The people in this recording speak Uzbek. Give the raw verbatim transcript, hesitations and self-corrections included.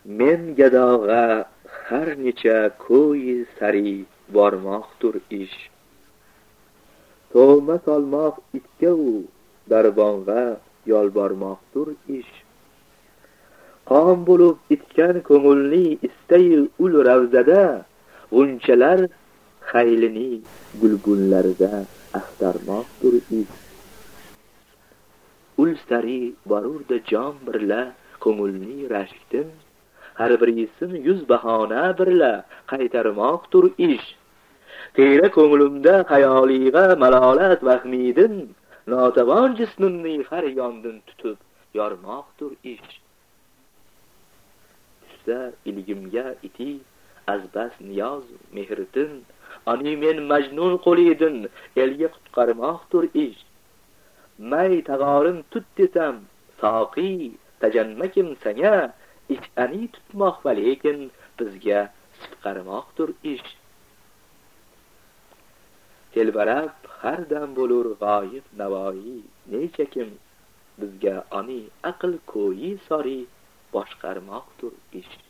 men gadoga har necha ko'yi sari bormoqtur ish. To'ma solmoq itga u darbonga yolbormoqtur ish. Qon bo'lib itgan ko'ngilni istayi ul ravzada, g'unchalar xaylini gulgunlarda axtarmoqtur ish. Ul sari borurda jon birla ko'ngilni rashkdin, har birisin yuz bahona birla qaytarmoqtur ish. Tera ko'nglimda xayoliga malolat vahmidin, notavon jismimni har yondin tutib yormoqtur ish. Tushsa ilgimga iti azbas niyoz mehritin, ani men majnun qo'lidin elga qutqarmoqtur ish. May tag'orin tut desam, soqi tajanmakim sanga, ichani tutmoq va lekin bizga sifqarmoqtur ish. Telbarab har dam bo'lur g'oyib navoiy, nechakim bizga ani aql ko'yi sori boshqarmoqtur ish.